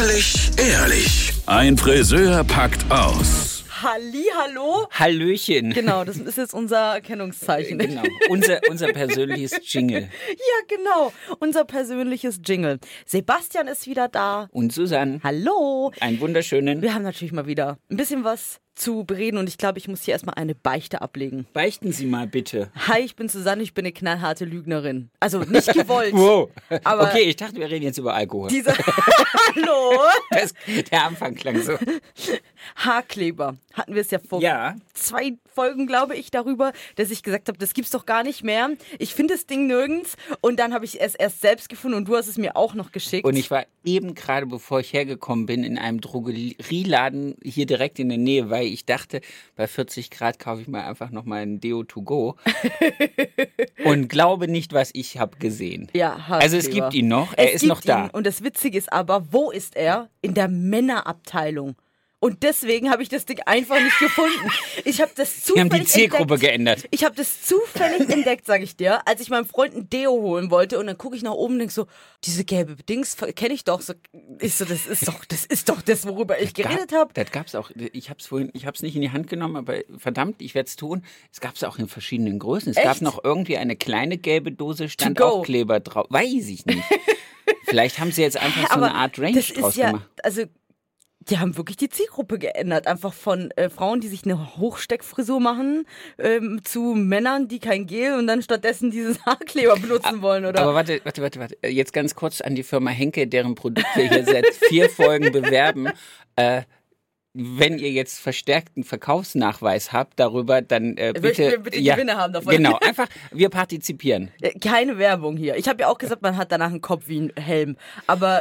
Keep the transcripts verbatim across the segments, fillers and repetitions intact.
Ehrlich, ehrlich. Ein Friseur packt aus. Hallihallo. Hallöchen. Genau, das ist jetzt unser Erkennungszeichen. Genau, unser, unser persönliches Jingle. Ja, genau, unser persönliches Jingle. Sebastian ist wieder da. Und Susanne. Hallo. Einen wunderschönen. Wir haben natürlich mal wieder ein bisschen was zu bereden und ich glaube, ich muss hier erstmal eine Beichte ablegen. Beichten Sie mal bitte. Hi, ich bin Susanne, ich bin eine knallharte Lügnerin. Also nicht gewollt. Wow. Aber okay, ich dachte, wir reden jetzt über Alkohol. Diese Hallo. Das, der Anfang klang so. Haarkleber. Hatten wir es ja vor Ja. zwei Folgen, glaube ich, darüber, dass ich gesagt habe, das gibt's doch gar nicht mehr. Ich finde das Ding nirgends. Und dann habe ich es erst selbst gefunden und du hast es mir auch noch geschickt. Und ich war eben gerade, bevor ich hergekommen bin, in einem Drogerieladen hier direkt in der Nähe, weil ich dachte, bei vierzig Grad kaufe ich mal einfach nochmal ein Deo to go. Und glaube nicht, was ich habe gesehen. Ja, Haarkleber. Also es gibt ihn noch, er es ist gibt noch da. Ihn. Und das Witzige ist aber, wo ist er? In der Männerabteilung. Und deswegen habe ich das Ding einfach nicht gefunden. Ich habe das zufällig Wir haben die Zielgruppe entdeckt. geändert. Ich habe das zufällig entdeckt, sage ich dir, als ich meinem Freund ein Deo holen wollte und dann gucke ich nach oben und denke so, diese gelbe Dings kenne ich doch. So, ich so, das ist doch, das ist doch das, worüber ich geredet habe. Das gab's auch. Ich habe es vorhin, ich habe es nicht in die Hand genommen, aber verdammt, ich werde es tun. Es gab es auch in verschiedenen Größen. Es Echt? gab noch irgendwie eine kleine gelbe Dose, stand To go. auch Kleber drauf. Weiß ich nicht. Vielleicht haben sie jetzt einfach so Aber eine Art Range das draus ist ja, gemacht. also die haben wirklich die Zielgruppe geändert. Einfach von äh, Frauen, die sich eine Hochsteckfrisur machen, ähm, zu Männern, die kein Gel und dann stattdessen dieses Haarkleber benutzen wollen, oder? Aber warte, warte, warte, warte. Jetzt ganz kurz an die Firma Henke, deren Produkt wir hier seit vier Folgen bewerben. Äh, wenn ihr jetzt verstärkten Verkaufsnachweis habt darüber, dann äh, bitte... Möchten wir bitte ja, Gewinne haben davon. Genau, einfach, wir partizipieren. Äh, Keine Werbung hier. Ich habe ja auch gesagt, man hat danach einen Kopf wie ein Helm. Aber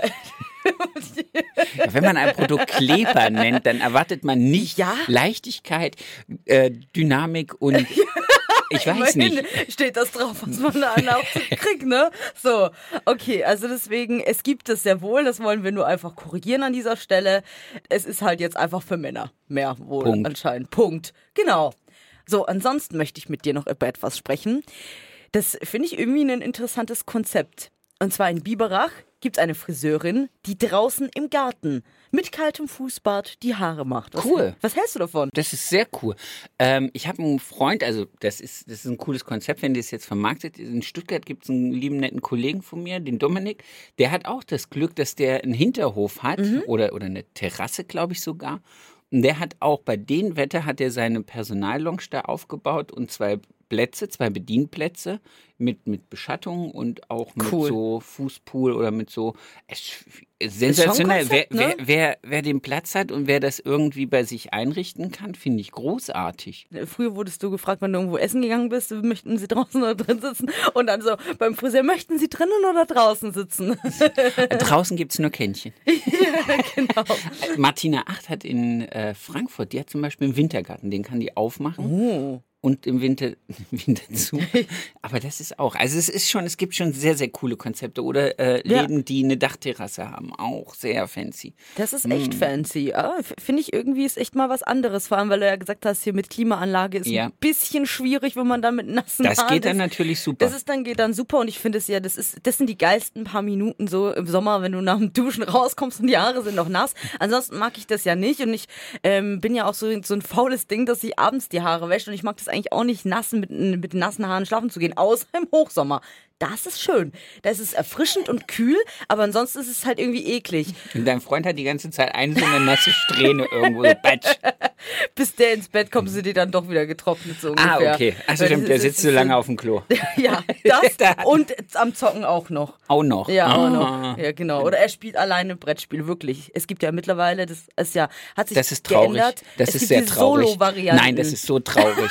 Ja, wenn man ein Produkt Kleber nennt, dann erwartet man nicht Ja. Leichtigkeit, äh, Dynamik und ich weiß immerhin nicht. steht das drauf, was man da auch kriegt, ne? So, okay, also deswegen, es gibt es sehr wohl, das wollen wir nur einfach korrigieren an dieser Stelle. Es ist halt jetzt einfach für Männer mehr wohl Punkt. anscheinend. Punkt. Genau. So, ansonsten möchte ich mit dir noch über etwas sprechen. Das finde ich irgendwie ein interessantes Konzept. Und zwar in Biberach gibt es eine Friseurin, die draußen im Garten mit kaltem Fußbad die Haare macht. Was, Cool. Was hältst du davon? Das ist sehr cool. Ähm, ich habe einen Freund, also das ist, das ist ein cooles Konzept, wenn das jetzt vermarktet ist. In Stuttgart gibt es einen lieben, netten Kollegen von mir, den Dominik. Der hat auch das Glück, dass der einen Hinterhof hat oder, oder eine Terrasse, glaube ich sogar. Und der hat auch bei dem Wetter hat er seine Personallounge da aufgebaut und zwei Plätze, zwei Bedienplätze mit, mit Beschattung und auch mit Cool. so Fußpool oder mit so es, sensationell. Konzept, wer, ne? wer, wer, wer den Platz hat und wer das irgendwie bei sich einrichten kann, finde ich großartig. Früher wurdest du gefragt, wenn du irgendwo essen gegangen bist, möchten sie draußen oder drin sitzen? Und dann so beim Friseur, möchten sie drinnen oder draußen sitzen? Draußen gibt es nur Kännchen. Ja, genau. Martina Acht hat in äh, Frankfurt, die hat zum Beispiel einen Wintergarten, den kann die aufmachen. Oh. Und im Winter, im Winter zu. Aber das ist auch, also es ist schon, es gibt schon sehr, sehr coole Konzepte. Oder äh, Ja. Läden, die eine Dachterrasse haben, auch sehr fancy. Das ist echt fancy. Ja, f- finde ich irgendwie ist echt mal was anderes. Vor allem, weil du ja gesagt hast, hier mit Klimaanlage ist Ja. ein bisschen schwierig, wenn man dann mit nassen Das Haaren geht dann ist. natürlich super. Das ist dann geht dann super und ich finde es ja, das ist, das sind die geilsten paar Minuten so im Sommer, wenn du nach dem Duschen rauskommst und die Haare sind noch nass. Ansonsten mag ich das ja nicht und ich ähm, bin ja auch so, so ein faules Ding, dass ich abends die Haare wäsche und ich mag das eigentlich auch nicht nass mit, mit nassen Haaren schlafen zu gehen, außer im Hochsommer. Das ist schön. Das ist erfrischend und kühl, aber ansonsten ist es halt irgendwie eklig. Und dein Freund hat die ganze Zeit eine so eine nasse Strähne irgendwo, so batsch. Bis der ins Bett kommt, sind die dann doch wieder getrocknet, so ungefähr. Ah, okay. Also Weil stimmt, das der ist- sitzt ist so lange auf dem Klo. Ja, das Da hat- und am Zocken auch noch. Auch noch. Ja, auch Ah. noch. Ja, genau. Oder er spielt alleine Brettspiel, wirklich. Es gibt ja mittlerweile, das ist ja, hat sich Das ist traurig. geändert. Das es ist gibt sehr die traurig. Solo-Varianten. Nein, das ist so traurig.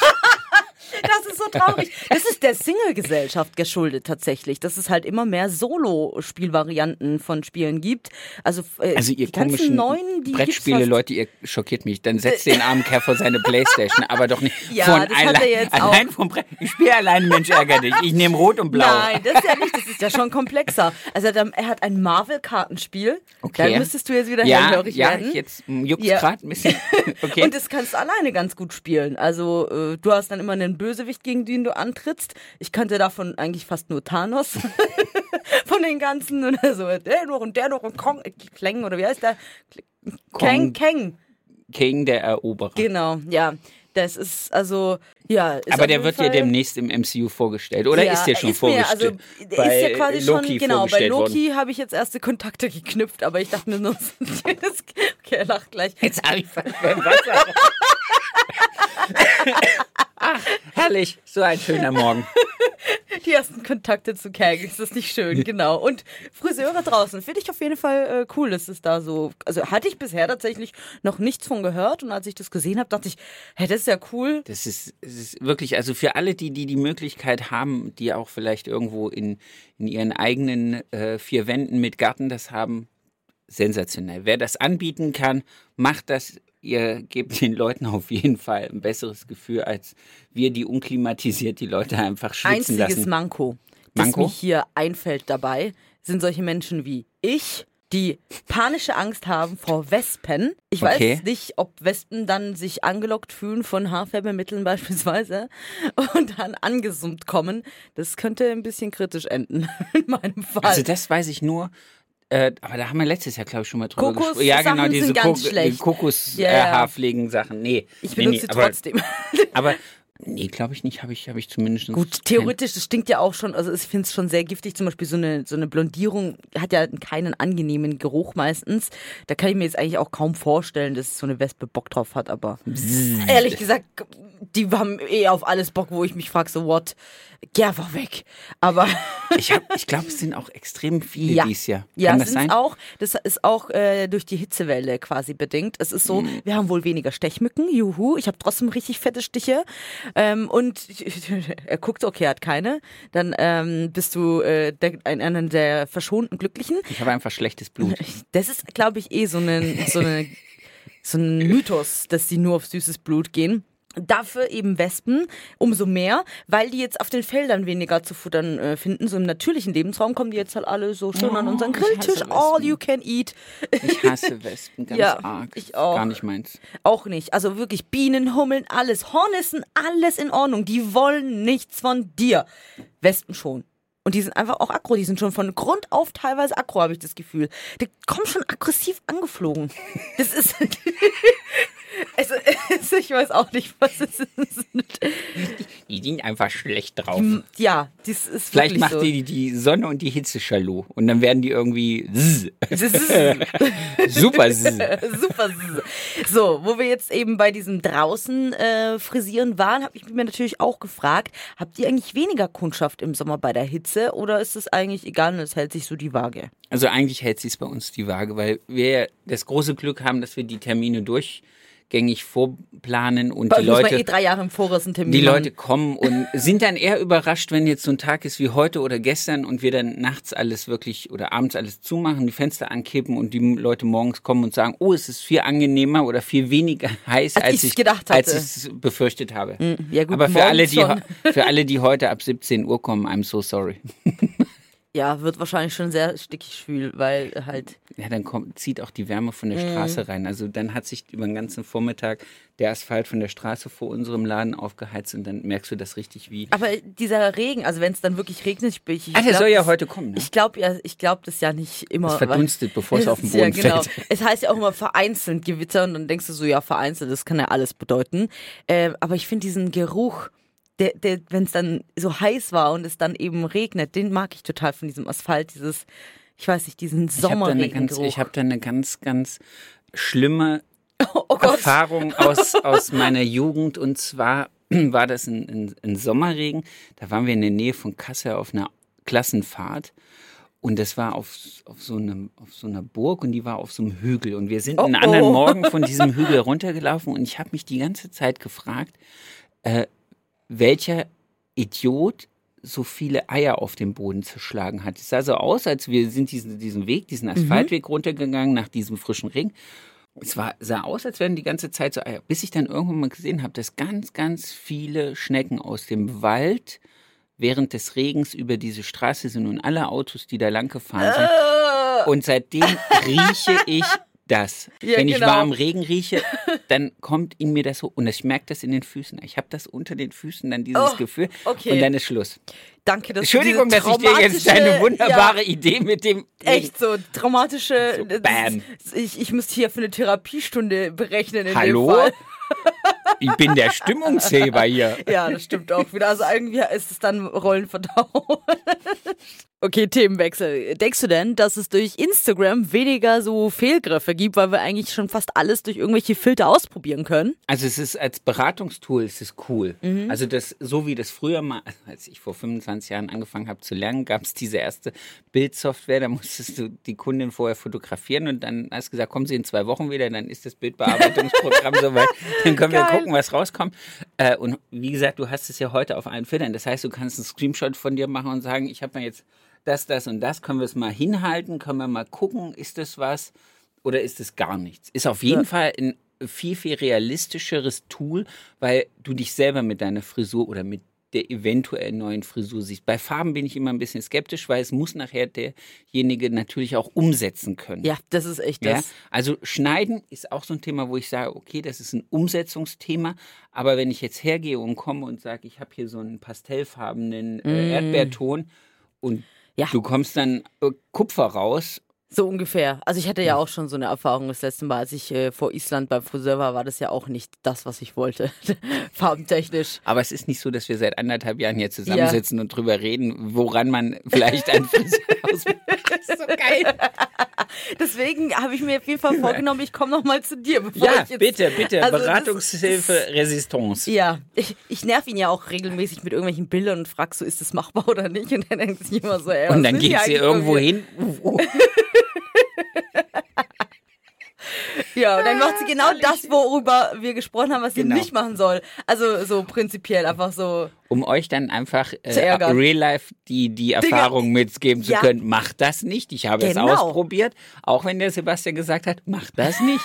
Das ist so traurig. Das ist der Single-Gesellschaft geschuldet tatsächlich, dass es halt immer mehr Solo-Spielvarianten von Spielen gibt. Also, äh, Also ihr die ganzen komischen neuen, die Brettspiele, gibt's fast- Leute, ihr schockiert mich. Dann setzt den armen Kerl vor seine Playstation, aber doch nicht Ja, von das hat er allein, jetzt allein vom Brett. Ich spiele alleine, Mensch, ärger dich. Ich nehme Rot und Blau. Nein, das ist ja nicht, das ist ja schon komplexer. Also er hat- er hat ein Marvel-Kartenspiel. Okay. Da müsstest du jetzt wieder Ja, hellhörig ja, werden. jetzt juckt Ja. gerade ein bisschen. Okay. Und das kannst du alleine ganz gut spielen. Also äh, du hast dann immer einen Bösewicht, gegen den du antrittst. Ich kannte davon eigentlich fast nur Thanos. Von den ganzen oder so. Der noch und der noch und Kong, Klang oder wie heißt der? Kang, Kang. King der Eroberer. Genau, ja. Das ist also, ja. Ist Aber der jeden wird Fall, ja demnächst im M C U vorgestellt. Oder ja, ist der schon ist mir, vorgestellt? Also, der ist ja quasi Loki schon, genau, bei vorgestellt Loki habe ich jetzt erste Kontakte geknüpft, aber ich dachte mir nur, okay, er lacht gleich. Jetzt habe ich fast beim Wasser. Ach, herrlich, so ein schöner Morgen. Die ersten Kontakte zu Kang, ist das nicht schön, genau. Und Friseure draußen, finde ich auf jeden Fall äh, cool, dass es da so, also hatte ich bisher tatsächlich noch nichts von gehört und als ich das gesehen habe, dachte ich, hey, das ist ja cool. Das ist, das ist wirklich, also für alle, die, die die Möglichkeit haben, die auch vielleicht irgendwo in, in ihren eigenen äh, vier Wänden mit Garten das haben, sensationell. Wer das anbieten kann, macht das. Ihr gebt den Leuten auf jeden Fall ein besseres Gefühl, als wir, die unklimatisiert die Leute einfach schwitzen Einziges lassen. Einziges Manko, das Manko? mir hier einfällt dabei, sind solche Menschen wie ich, die panische Angst haben vor Wespen. Ich Okay. weiß nicht, ob Wespen dann sich angelockt fühlen von Haarfärbemitteln beispielsweise und dann angesummt kommen. Das könnte ein bisschen kritisch enden, in meinem Fall. Also das weiß ich nur. Äh, aber da haben wir letztes Jahr, glaube ich, schon mal drüber Kokos- gesprochen. Ja, Sachen genau, diese sind ganz Ko- schlecht. die Kokos Ja, äh, ja. Haarpflegen-Sachen. Nee. ich nee, benutze nee, sie aber, trotzdem. aber nee, glaube ich nicht, habe ich, hab ich zumindest. Gut, theoretisch, das stinkt ja auch schon, also ich finde es schon sehr giftig, zum Beispiel so eine, so eine Blondierung hat ja keinen angenehmen Geruch meistens. Da kann ich mir jetzt eigentlich auch kaum vorstellen, dass so eine Wespe Bock drauf hat, aber ehrlich gesagt, die haben eh auf alles Bock, wo ich mich frage, so what, geh einfach weg. Aber Ich, hab- ich glaube, es sind auch extrem viele ja, dieses Jahr. ja, Kann das sind's sein? auch. Das ist auch äh, durch die Hitzewelle quasi bedingt. Es ist so, Mhm. wir haben wohl weniger Stechmücken, juhu. Ich habe trotzdem richtig fette Stiche. Ähm, und er guckt, okay, er hat keine. Dann ähm, bist du äh, der, ein, einer der verschonten Glücklichen. Ich habe einfach schlechtes Blut. Das ist, glaube ich, eh so, eine, so, eine, so ein Mythos, dass die nur auf süßes Blut gehen. Dafür eben Wespen, umso mehr, weil die jetzt auf den Feldern weniger zu futtern äh, finden. So im natürlichen Lebensraum kommen die jetzt halt alle so schön Oh, an unseren ich hasse Grilltisch. Wespen. All you can eat. Ich hasse Wespen ganz Ja, arg. ich auch. Gar nicht meins. Auch nicht. Also wirklich Bienen, Hummeln, alles. Hornissen, alles in Ordnung. Die wollen nichts von dir. Wespen schon. Und die sind einfach auch aggro. Die sind schon von Grund auf teilweise aggro, habe ich das Gefühl. Die kommen schon aggressiv angeflogen. Das ist... Also, also, ich weiß auch nicht, was es ist. Die sind einfach schlecht drauf. Ja, das ist Vielleicht wirklich macht so. die die Sonne und die Hitze Schalou. Und dann werden die irgendwie zzz. Das ist super zzz. super. So, wo wir jetzt eben bei diesem draußen äh, frisieren waren, habe ich mir natürlich auch gefragt, habt ihr eigentlich weniger Kundschaft im Sommer bei der Hitze oder ist es eigentlich egal und es hält sich so die Waage? Also eigentlich hält sich bei uns die Waage, weil wir das große Glück haben, dass wir die Termine durchgängig vorplanen und Bei die uns muss man Leute... eh drei Jahre im Voraus einen Termin Die machen. Leute kommen und sind dann eher überrascht, wenn jetzt so ein Tag ist wie heute oder gestern und wir dann nachts alles wirklich oder abends alles zumachen, die Fenster ankippen und die Leute morgens kommen und sagen, oh, es ist viel angenehmer oder viel weniger heiß, Als als, ich's ich gedacht als hatte. ich es befürchtet habe. Ja, gut, Aber für alle, die, morgens schon. für alle, die heute ab siebzehn Uhr kommen, I'm so sorry. Ja, wird wahrscheinlich schon sehr stickig schwül, weil halt... Ja, dann kommt, zieht auch die Wärme von der Mhm. Straße rein. Also dann hat sich über den ganzen Vormittag der Asphalt von der Straße vor unserem Laden aufgeheizt und dann merkst du das richtig wie... Aber dieser Regen, also wenn es dann wirklich regnet, ich, ich Ah, der glaub, soll ja das- heute kommen, ne? Ich glaube ja, ich glaube das ja nicht immer. Es verdunstet, weil- bevor es auf den ja, Boden genau. fällt. Es heißt ja auch immer vereinzelt Gewitter und dann denkst du so, ja, vereinzelt, das kann ja alles bedeuten. Äh, aber ich finde diesen Geruch, der, der, wenn es dann so heiß war und es dann eben regnet, den mag ich total von diesem Asphalt, dieses, ich weiß nicht, diesen Ich habe da, eine ganz- Sommerregengeruch. ich hab da eine ganz, ganz schlimme Oh Gott. Erfahrung aus, aus meiner Jugend. Und zwar war das ein, ein, ein Sommerregen. Da waren wir in der Nähe von Kassel auf einer Klassenfahrt. Und das war auf, auf, so einem, auf so einer Burg und die war auf so einem Hügel. Und wir sind Oh, einen anderen oh. Morgen von diesem Hügel runtergelaufen. Und ich habe mich die ganze Zeit gefragt, äh, welcher Idiot so viele Eier auf dem Boden zerschlagen hat. Es sah so aus, als wir sind diesen, diesen Weg, diesen Asphaltweg runtergegangen nach diesem frischen Regen. Es war, sah aus, als wären die ganze Zeit so Eier. Bis ich dann irgendwann mal gesehen habe, dass ganz, ganz viele Schnecken aus dem Wald während des Regens über diese Straße sind und alle Autos, die da lang gefahren sind. Und seitdem rieche ich das. Ja, Wenn ich genau. warmen Regen rieche, dann kommt in mir das so. Und ich merke das in den Füßen. Ich habe das unter den Füßen, dann dieses Oh, Gefühl. okay. Und dann ist Schluss. Danke, dass Entschuldigung, du dass diese ich dir jetzt deine traumatische- wunderbare ja, Idee mit dem... echt so traumatische. So, das bam. ist- Ich, ich müsste hier für eine Therapiestunde berechnen in Hallo? dem Fall. Ich bin der Stimmungsheber hier. Ja, das stimmt auch wieder. Also irgendwie ist es dann Rollenverdauung. Okay, Themenwechsel. Denkst du denn, dass es durch Instagram weniger so Fehlgriffe gibt, weil wir eigentlich schon fast alles durch irgendwelche Filter ausprobieren können? Also es ist als Beratungstool ist es cool. Mhm. Also das, so wie das früher mal, als ich vor fünfundzwanzig Jahren angefangen habe zu lernen, gab es diese erste Bildsoftware, da musstest du die Kundin vorher fotografieren und dann hast du gesagt, kommen Sie in zwei Wochen wieder, dann ist das Bildbearbeitungsprogramm soweit, dann können wir Geil. gucken, was rauskommt. Äh, und wie gesagt, du hast es ja heute auf allen Filtern, das heißt, du kannst einen Screenshot von dir machen und sagen, ich habe mir jetzt das, das und das, können wir es mal hinhalten, können wir mal gucken, ist das was oder ist es gar nichts? Ist auf jeden Ja. Fall ein viel, viel realistischeres Tool, weil du dich selber mit deiner Frisur oder mit der eventuell neuen Frisur siehst. Bei Farben bin ich immer ein bisschen skeptisch, weil es muss nachher derjenige natürlich auch umsetzen können. Ja, das ist echt Ja, das. also Schneiden ist auch so ein Thema, wo ich sage, okay, das ist ein Umsetzungsthema, aber wenn ich jetzt hergehe und komme und sage, ich habe hier so einen pastellfarbenen äh, Erdbeerton und Ja. du kommst dann äh, Kupfer raus. So ungefähr. Also ich hatte ja auch schon so eine Erfahrung das letzte Mal, als ich äh, vor Island beim Friseur war, war das ja auch nicht das, was ich wollte. Farbentechnisch. Aber es ist nicht so, dass wir seit anderthalb Jahren hier zusammensitzen und drüber reden, woran man vielleicht einen Friseur ausmacht. Das ist so geil. Deswegen habe ich mir auf jeden Fall vorgenommen, ich komme nochmal zu dir. Bevor Ja, ich jetzt, bitte, bitte. Also das- Beratungshilfe, Resistance. Ja, ich, ich nerv ihn ja auch regelmäßig mit irgendwelchen Bildern und frag so, ist das machbar oder nicht? Und er denkt sich immer so, ey, was Und dann will die geht sie eigentlich irgendwo von mir? hin. wo- Ja, und dann macht sie genau das, worüber wir gesprochen haben, was sie Genau. nicht machen soll. Also so prinzipiell einfach so. Um euch dann einfach Zu äh, ärgern. real life die, die Erfahrung mitgeben zu Ja. können. Macht das nicht. Ich habe Genau. es ausprobiert. Auch wenn der Sebastian gesagt hat, macht das nicht.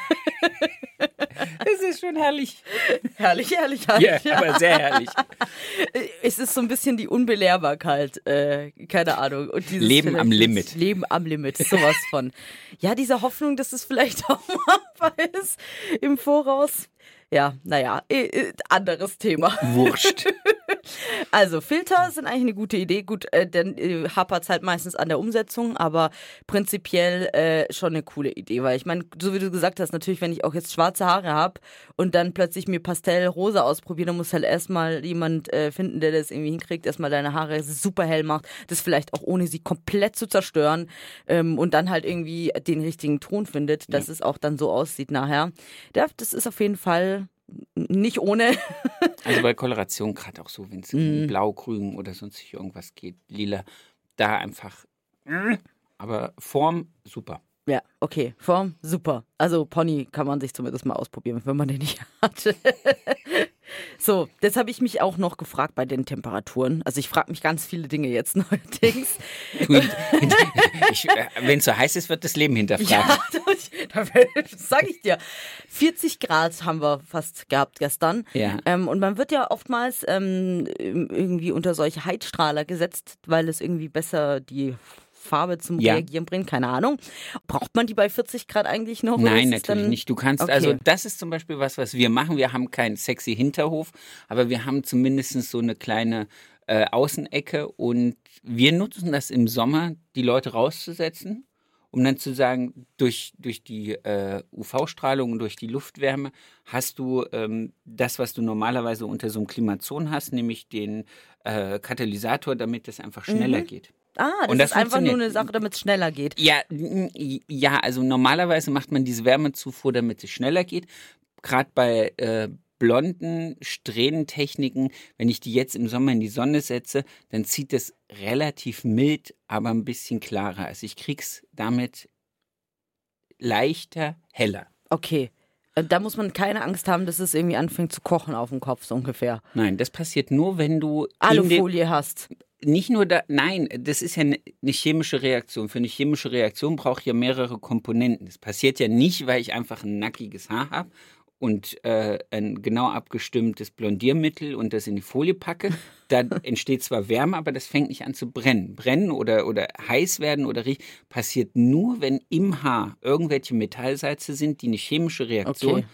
Das ist schon herrlich. Herrlich, herrlich, Ja, herrlich. aber sehr herrlich. Es ist so ein bisschen die Unbelehrbarkeit, äh, keine Ahnung. Und dieses Leben vielleicht am dieses Limit. Leben am Limit, sowas von. Ja, diese Hoffnung, dass es vielleicht auch machbar ist im Voraus. Ja, naja, äh, äh, anderes Thema. Wurscht. Also Filter sind eigentlich eine gute Idee. Gut, äh, dann äh, hapert es halt meistens an der Umsetzung, aber prinzipiell äh, schon eine coole Idee. Weil ich meine, so wie du gesagt hast, natürlich, wenn ich auch jetzt schwarze Haare habe und dann plötzlich mir Pastellrosa ausprobiere, dann muss halt erstmal jemand äh, finden, der das irgendwie hinkriegt, erstmal deine Haare super hell macht, das vielleicht auch ohne sie komplett zu zerstören ähm, und dann halt irgendwie den richtigen Ton findet, dass Ja. es auch dann so aussieht nachher. Ja, das ist auf jeden Fall nicht ohne. Also bei Koloration, gerade auch so, wenn es Mhm. um blau, grün oder sonst irgendwas geht, lila, da einfach. mm, Aber Form, super. Ja, okay. Form, super. Also Pony kann man sich zumindest mal ausprobieren, wenn man den nicht hat. So, jetzt habe ich mich auch noch gefragt bei den Temperaturen. Also ich frage mich ganz viele Dinge jetzt neuerdings. Wenn es so heiß ist, wird das Leben hinterfragt. Ja, das, das sage ich dir. vierzig Grad haben wir fast gehabt gestern. Ja. Ähm, und man wird ja oftmals ähm, irgendwie unter solche Heizstrahler gesetzt, weil es irgendwie besser die Farbe zum Ja. Reagieren bringt. Keine Ahnung. Braucht man die bei vierzig Grad eigentlich noch? oder Nein, ist es natürlich dann- nicht. Du kannst, Okay. also das ist zum Beispiel was, was wir machen. Wir haben keinen sexy Hinterhof, aber wir haben zumindest so eine kleine äh, Außenecke und wir nutzen das im Sommer, die Leute rauszusetzen, um dann zu sagen, durch, durch die äh, U V-Strahlung und durch die Luftwärme hast du ähm, das, was du normalerweise unter so einem Klimazon hast, nämlich den äh, Katalysator, damit es einfach schneller Mhm. geht. Ah, das, Und das ist einfach nur funktioniert. eine Sache, damit es schneller geht. Ja, n- ja, also normalerweise macht man diese Wärmezufuhr, damit es schneller geht. Gerade bei äh, blonden Strähnentechniken, wenn ich die jetzt im Sommer in die Sonne setze, dann zieht es relativ mild, aber ein bisschen klarer. Also ich krieg's damit leichter, heller. Okay. Äh, Da muss man keine Angst haben, dass es irgendwie anfängt zu kochen auf dem Kopf, so ungefähr. Nein, das passiert nur, wenn du in den, Alufolie hast. nicht nur da, nein, das ist ja eine eine chemische Reaktion. Für eine chemische Reaktion brauche ich ja mehrere Komponenten. Das passiert ja nicht, weil ich einfach ein nackiges Haar habe und äh, ein genau abgestimmtes Blondiermittel und das in die Folie packe, dann entsteht zwar Wärme, aber das fängt nicht an zu brennen. Brennen oder, oder heiß werden oder riechen passiert nur, wenn im Haar irgendwelche Metallsalze sind, die eine chemische Reaktion Okay.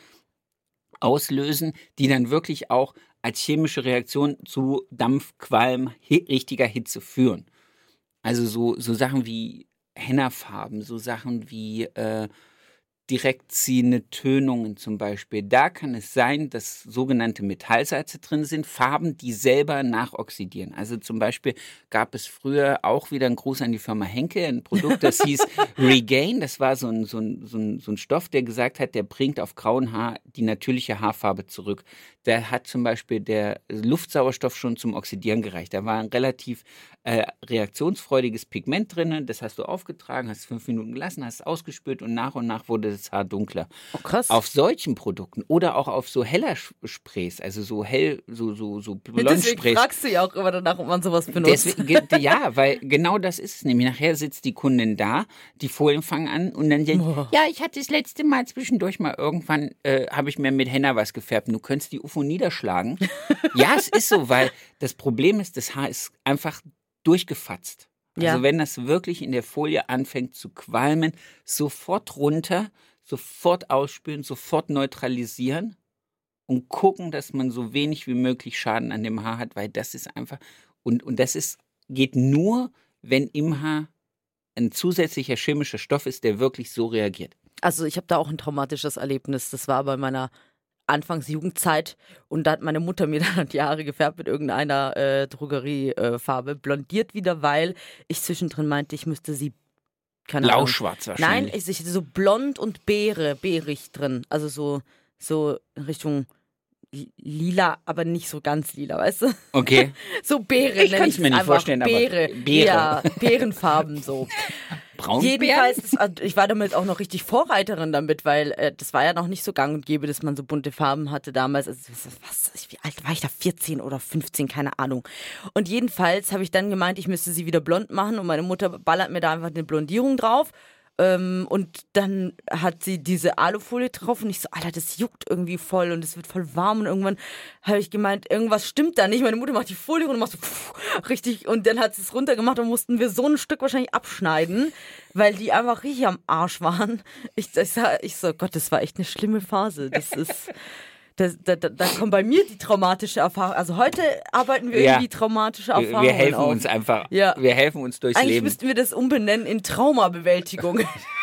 auslösen, die dann wirklich auch als chemische Reaktion zu Dampf, Qualm, hi- richtiger Hitze führen. Also so, so Sachen wie Hennafarben, so Sachen wie äh, direkt ziehende Tönungen zum Beispiel. Da kann es sein, dass sogenannte Metallsalze drin sind, Farben, die selber nachoxidieren. Also zum Beispiel gab es früher auch wieder ein Gruß an die Firma Henkel, ein Produkt, das hieß Regain. Das war so ein, so ein, so ein, so ein Stoff, der gesagt hat, der bringt auf grauen Haar die natürliche Haarfarbe zurück. Da hat zum Beispiel der Luftsauerstoff schon zum Oxidieren gereicht. Da war ein relativ äh, reaktionsfreudiges Pigment drin. Das hast du aufgetragen, hast fünf Minuten gelassen, hast es ausgespült und nach und nach wurde das Haar dunkler. Oh, krass. Auf solchen Produkten oder auch auf so heller Sch- Sprays, also so hell, so, so, so Deswegen Blondsprays. fragst du ja auch immer danach, ob man sowas benutzt. Deswegen, ge- ja, weil genau das ist es nämlich. Nachher sitzt die Kundin da, die Folien fangen an und dann denkt, Boah. ja, ich hatte das letzte Mal zwischendurch mal irgendwann, äh, habe ich mir mit Henna was gefärbt. Du könntest die U F O niederschlagen. Ja, es ist so, weil das Problem ist, das Haar ist einfach durchgefatzt. Also Ja. wenn das wirklich in der Folie anfängt zu qualmen, sofort runter, sofort ausspülen, sofort neutralisieren und gucken, dass man so wenig wie möglich Schaden an dem Haar hat, weil das ist einfach, und, und das ist, geht nur, wenn im Haar ein zusätzlicher chemischer Stoff ist, der wirklich so reagiert. Also ich habe da auch ein traumatisches Erlebnis. Das war bei meiner Anfangs-Jugendzeit und da hat meine Mutter mir dann die Haare gefärbt mit irgendeiner äh, Drogeriefarbe, blondiert wieder, weil ich zwischendrin meinte, ich müsste sie, keine Ahnung. Blau-schwarz Nein, wahrscheinlich. ich, ich hatte so blond und beere, beerig drin. Also so, so in Richtung li- lila, aber nicht so ganz lila, weißt du? Okay. So Beere Ich nenn kann's ich's mir nicht einfach. vorstellen, aber Beere. Beere. Ja, Beerenfarben so. Braunbären? Jedenfalls, das, also ich war damit auch noch richtig Vorreiterin damit, weil äh, das war ja noch nicht so gang und gäbe, dass man so bunte Farben hatte damals. Also, was, was, wie alt war ich da? vierzehn oder fünfzehn, keine Ahnung. Und jedenfalls habe ich dann gemeint, ich müsste sie wieder blond machen und meine Mutter ballert mir da einfach eine Blondierung drauf. Ähm, und dann hat sie diese Alufolie drauf und ich so, Alter, das juckt irgendwie voll und es wird voll warm und irgendwann habe ich gemeint, irgendwas stimmt da nicht. Meine Mutter macht die Folie und macht so pff, richtig und dann hat sie es runtergemacht und mussten wir so ein Stück wahrscheinlich abschneiden, weil die einfach richtig am Arsch waren. Ich, ich, sag, ich so, Gott, das war echt eine schlimme Phase. Das ist... Da, da, da, da kommt bei mir die traumatische Erfahrung. Also heute arbeiten wir Ja. irgendwie traumatische Wir, Erfahrungen wir helfen auf. uns einfach. Ja. Wir helfen uns durchs Eigentlich Leben. müssten wir das umbenennen in Traumabewältigung.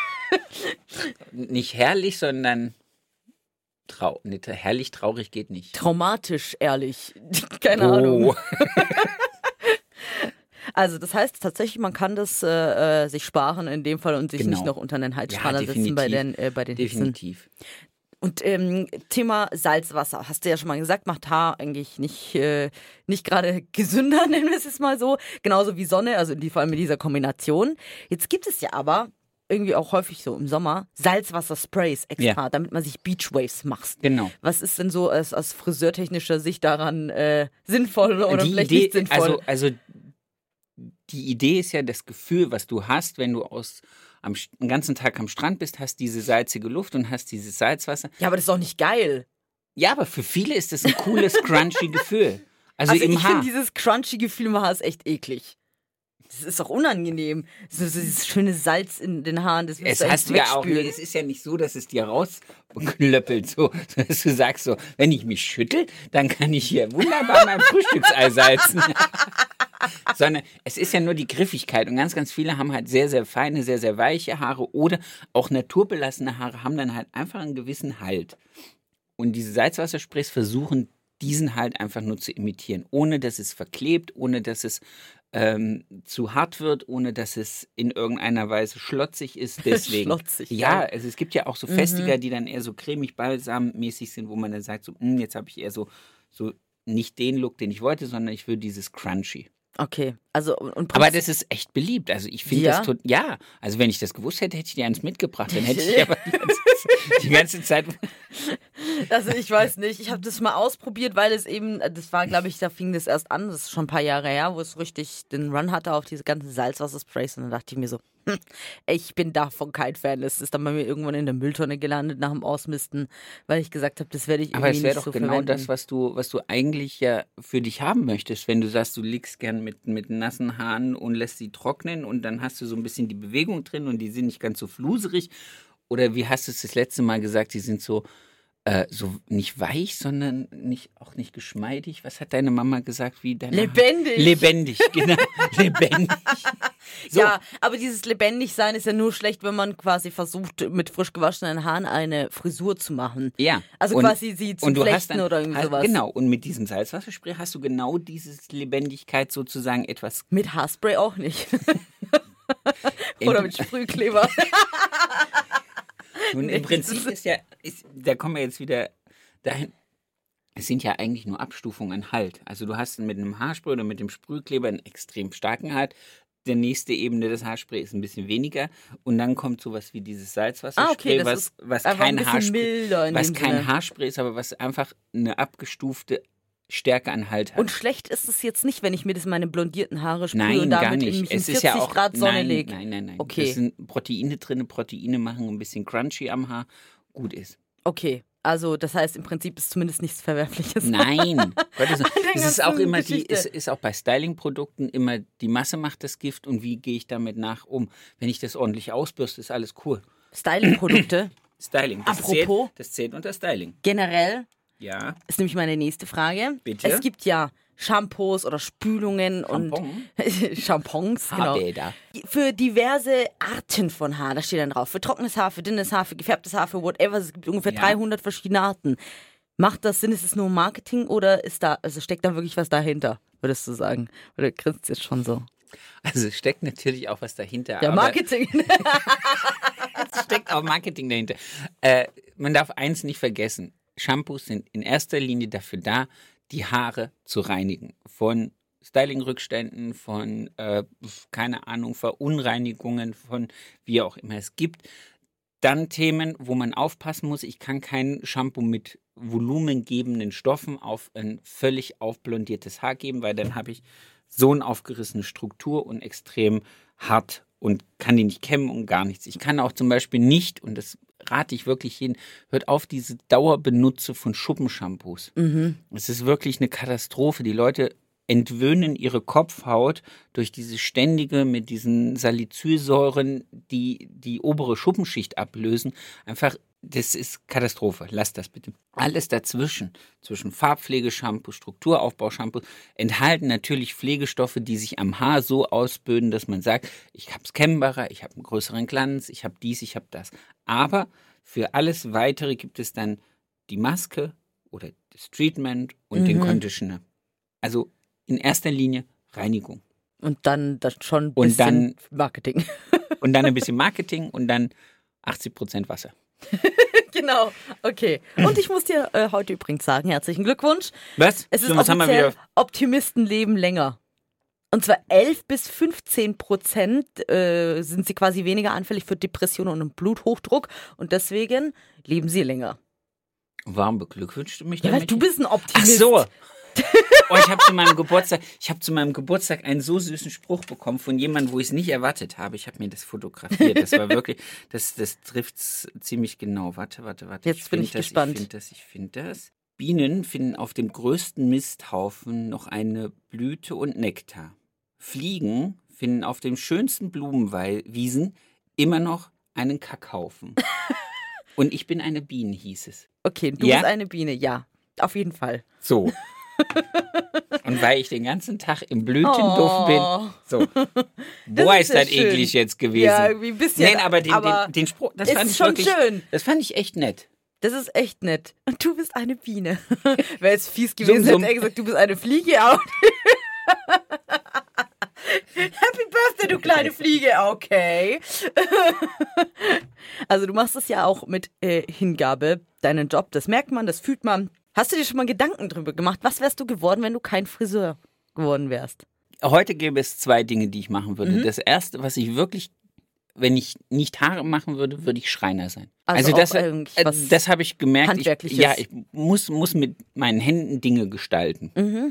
Nicht herrlich, sondern trau nee, herrlich, traurig geht nicht. Traumatisch, ehrlich. Keine Ahnung. Oh. Also das heißt tatsächlich, man kann das äh, äh, sich sparen in dem Fall und sich Genau. nicht noch unter einen Heizstrahler Ja, setzen bei den, definitiv. äh, bei den Hitzen. Definitiv. Und ähm, Thema Salzwasser, hast du ja schon mal gesagt, macht Haar eigentlich nicht, äh, nicht gerade gesünder, nennen wir es jetzt mal so. Genauso wie Sonne, also die, vor allem in dieser Kombination. Jetzt gibt es ja aber irgendwie auch häufig so im Sommer Salzwassersprays extra, Ja. damit man sich Beachwaves macht. Genau. Was ist denn so aus, aus friseurtechnischer Sicht daran äh, sinnvoll oder die vielleicht Idee, nicht sinnvoll? Also, also die Idee ist ja das Gefühl, was du hast, wenn du aus am, St- den ganzen Tag am Strand bist, hast diese salzige Luft und hast dieses Salzwasser. Ja, aber das ist doch nicht geil. Ja, aber für viele ist das ein cooles, crunchy Gefühl. Also, Also im ich Haar. finde dieses crunchy Gefühl im Haar ist echt eklig. Das ist doch unangenehm. So, so dieses schöne Salz in den Haaren, das willst Es du hast du eigentlich ja auch, wegspülen. es ist ja nicht so, dass es dir rausklöppelt, so, dass du sagst so, wenn ich mich schüttel, dann kann ich hier wunderbar mein Frühstücksei salzen. Sondern es ist ja nur die Griffigkeit und ganz, ganz viele haben halt sehr, sehr feine, sehr, sehr weiche Haare oder auch naturbelassene Haare haben dann halt einfach einen gewissen Halt. Und diese Salzwassersprays versuchen, diesen Halt einfach nur zu imitieren, ohne dass es verklebt, ohne dass es ähm, zu hart wird, ohne dass es in irgendeiner Weise schlotzig ist. Deswegen. Schlotzig, Ja, ja. also es gibt ja auch so Festiger, die dann eher so cremig balsammäßig sind, wo man dann sagt, so, "Hm, jetzt habe ich eher so, so nicht den Look, den ich wollte, sondern ich will dieses Crunchy. Okay, also und, und Aber das ist echt beliebt. Also ich finde Ja? das tot, ja. Also wenn ich das gewusst hätte, hätte ich dir eins mitgebracht. Dann hätte ich aber die ganze, die ganze Zeit. Also ich weiß nicht, ich habe das mal ausprobiert, weil es eben, das war glaube ich, da fing das erst an, das ist schon ein paar Jahre her, wo es richtig den Run hatte auf diese ganzen Salzwassersprays und dann dachte ich mir so, hm, ich bin davon kein Fan. Das ist dann bei mir irgendwann in der Mülltonne gelandet nach dem Ausmisten, weil ich gesagt habe, das werde ich irgendwie Aber es wäre nicht doch so genau verwenden. das, was du, was du eigentlich ja für dich haben möchtest, wenn du sagst, du liegst gern mit, mit nassen Haaren und lässt sie trocknen und dann hast du so ein bisschen die Bewegung drin und die sind nicht ganz so fluserig. Oder wie hast du es das letzte Mal gesagt, die sind so, äh, so nicht weich, sondern nicht, auch nicht geschmeidig. Was hat deine Mama gesagt? Wie deine Lebendig. Lebendig, genau. Lebendig. So. Ja, aber dieses Lebendigsein ist ja nur schlecht, wenn man quasi versucht, mit frisch gewaschenen Haaren eine Frisur zu machen. Ja. Also und, quasi sie zu und du flechten hast dann, oder irgendwie hast, sowas. Genau, und mit diesem Salzwasserspray hast du genau diese Lebendigkeit sozusagen etwas. Mit Haarspray auch nicht. Oder mit Sprühkleber. Nun, im Prinzip ist ja, ist, da kommen wir jetzt wieder dahin, es sind ja eigentlich nur Abstufungen an Halt. Also du hast mit einem Haarspray oder mit dem Sprühkleber einen extrem starken Halt. Der nächste Ebene des Haarspray ist ein bisschen weniger und dann kommt sowas wie dieses Salzwasserspray, Ah, okay, das was, ist was einfach kein ein bisschen Haarspray, milder in was dem kein Sinne. Haarspray ist, aber was einfach eine abgestufte Stärke an Halt hat. Und schlecht ist es jetzt nicht, wenn ich mir das in meine blondierten Haare sprühe Nein, und gar damit nicht. in mich in Es ist vierzig ja auch, Grad Sonne nein, lege. nein, nein, nein. Okay. Das sind Proteine drin, Proteine machen ein bisschen crunchy am Haar, gut ist. Okay, also das heißt im Prinzip ist zumindest nichts Verwerfliches. Nein, Gottes Willen. Es ist auch ganzen immer die, Geschichte. es ist auch bei Styling-Produkten immer die Masse macht das Gift und wie gehe ich damit nach um. Wenn ich das ordentlich ausbürste, ist alles cool. Styling-Produkte Styling, das, Apropos? zählt, das zählt unter Styling. generell Ja, ist nämlich meine nächste Frage. Bitte? Es gibt ja Shampoos oder Spülungen Shampoo? und Shampoos, genau. Haarbäder. Für diverse Arten von Haar, da steht dann drauf. Für trockenes Haar, für dünnes Haar, für gefärbtes Haar, für whatever. Es gibt ungefähr Ja. dreihundert verschiedene Arten. Macht das Sinn? Ist es nur Marketing oder ist da, also steckt da wirklich was dahinter, würdest du sagen? Oder grinst jetzt schon so? Also es steckt natürlich auch was dahinter. Ja, aber Marketing. es steckt auch Marketing dahinter. Äh, man darf eins nicht vergessen. Shampoos sind in erster Linie dafür da, die Haare zu reinigen. Von Styling-Rückständen, von, äh, keine Ahnung, Verunreinigungen, von wie auch immer es gibt. Dann Themen, wo man aufpassen muss. Ich kann kein Shampoo mit volumengebenden Stoffen auf ein völlig aufblondiertes Haar geben, weil dann habe ich so eine aufgerissene Struktur und extrem hart und kann die nicht kämmen und gar nichts. Ich kann auch zum Beispiel nicht, und das rate ich wirklich jeden, hört auf diese Dauerbenutze von Schuppenshampoos. Mhm. Es ist wirklich eine Katastrophe. Die Leute entwöhnen ihre Kopfhaut durch diese ständige mit diesen Salicylsäuren, die die obere Schuppenschicht ablösen. Einfach, das ist Katastrophe. Lasst das bitte. Alles dazwischen, zwischen Farbpflegeshampoo, Strukturaufbaushampoo, enthalten natürlich Pflegestoffe, die sich am Haar so ausböden, dass man sagt, ich habe es kennbarer, ich habe einen größeren Glanz, ich habe dies, ich habe das. Aber für alles Weitere gibt es dann die Maske oder das Treatment und Mhm. den Conditioner. Also in erster Linie Reinigung. Und dann das schon ein Und bisschen dann- Marketing. Und dann ein bisschen Marketing und dann achtzig Prozent Wasser. Genau, okay. Und ich muss dir äh, heute übrigens sagen, herzlichen Glückwunsch. Was? Es ist So, was haben wir offiziell, wieder? Optimisten leben länger. Und zwar elf bis fünfzehn Prozent äh, sind sie quasi weniger anfällig für Depressionen und Bluthochdruck. Und deswegen leben sie länger. Warum beglückwünschst du mich Ja, weil damit? du bist ein Ach Optimist. so. Oh, ich habe zu meinem Geburtstag, ich habe zu meinem Geburtstag einen so süßen Spruch bekommen von jemandem, wo ich es nicht erwartet habe. Ich habe mir das fotografiert. Das war wirklich, das, das trifft es ziemlich genau. Warte, warte, warte. Jetzt bin find ich das, gespannt. Ich finde das, ich finde das. Bienen finden auf dem größten Misthaufen noch eine Blüte und Nektar. Fliegen finden auf dem schönsten Blumenwiesen immer noch einen Kackhaufen. Und ich bin eine Biene, hieß es. Okay, du Ja? bist eine Biene, ja. Auf jeden Fall. So. Und weil ich den ganzen Tag im Blütenduft bin. Oh. So. Das Boah, ist ist ja das schön. eklig jetzt gewesen. Ja, irgendwie ein bisschen. Nein, aber den, aber den, den Spruch, das ist fand ich schon wirklich, schön. das fand ich echt nett. Das ist echt nett. Und du bist eine Biene. Wäre jetzt fies gewesen, Summ, summ. hätte er gesagt, du bist eine Fliege. Aber Happy Birthday, du kleine Fliege. Okay. Also du machst es ja auch mit äh, Hingabe, deinen Job. Das merkt man, das fühlt man. Hast du dir schon mal Gedanken drüber gemacht? Was wärst du geworden, wenn du kein Friseur geworden wärst? Heute gäbe es zwei Dinge, die ich machen würde. Mhm. Das erste, was ich wirklich wenn ich nicht Haare machen würde, würde ich Schreiner sein. Also, Also, das, auch irgendwie äh, was das habe ich gemerkt. Ich, Handwerkliches. ja, ich muss, muss mit meinen Händen Dinge gestalten. Mhm.